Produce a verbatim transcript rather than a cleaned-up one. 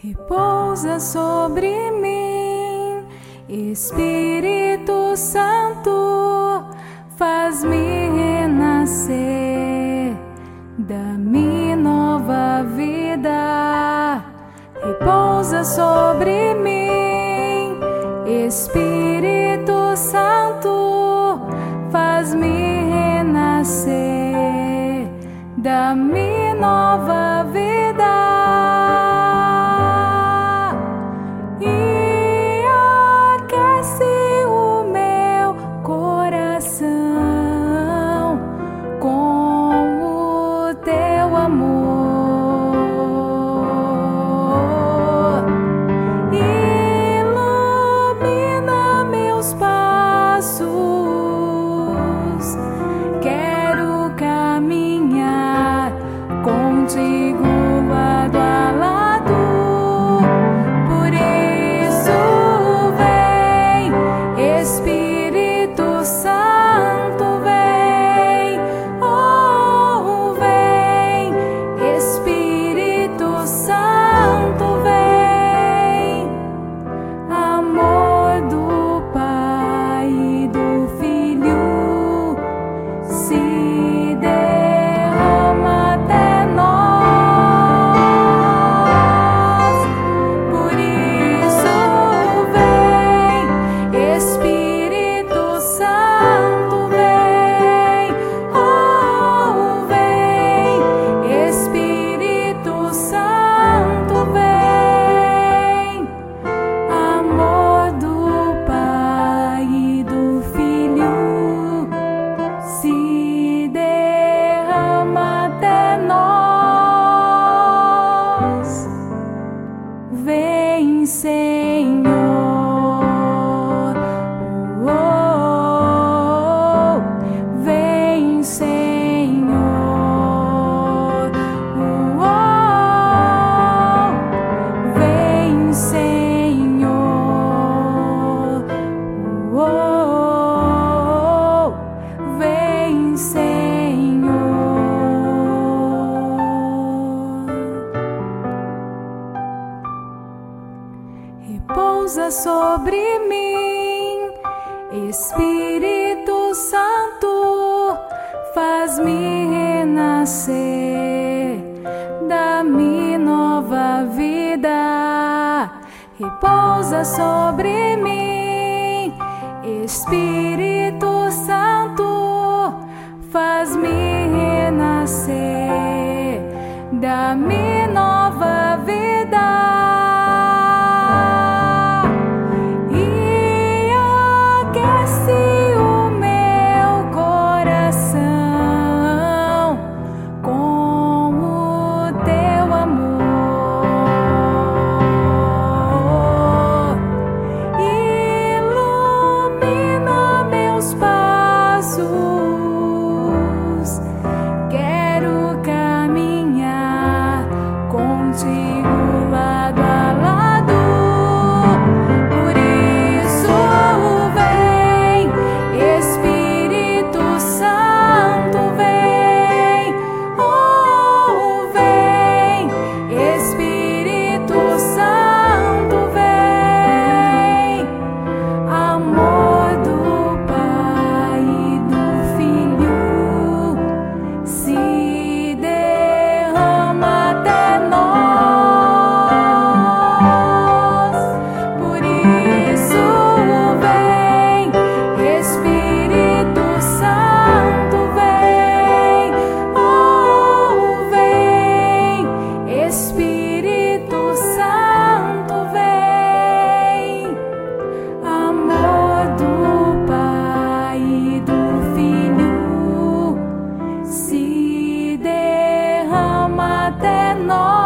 Repousa sobre mim, Espírito Santo, faz-me renascer, dá-me nova vida. Repousa sobre mim, Espírito Santo, faz-me renascer, dá-me nova vida. E aquece o meu coração com o teu amor. Ilumina meus passos, quero caminhar contigo lado a lado. Por isso vem, Espírito Santo, vem, oh, vem, Espírito Santo, vem. Amor do Pai e do Filho se derrama até nós. Por isso vem, Espírito Santo, vem, oh, vem, Espírito Santo, vem. Amor do Pai e do Filho se derrama até nós. Vem, Senhor, oh, oh, vem, Senhor, oh, oh, vem, Senhor, oh, oh, vem, Senhor. Repousa sobre mim, Espírito Santo, faz-me renascer, dá-me nova vida. Repousa sobre mim, Espírito Santo, faz-me renascer, dá-me nova vida. E aquece o meu coração com o teu amor. Ilumina meus passos, quero caminhar contigo lado a lado. Por isso vem, Espírito Santo, vem, oh, vem, Espírito Santo, vem. Amor do Pai e do Filho se derrama até nós. Por isso vem, Espírito Santo, vem, oh, vem, Espírito Santo, vem. Amor do Pai e do Filho se derrama até nós.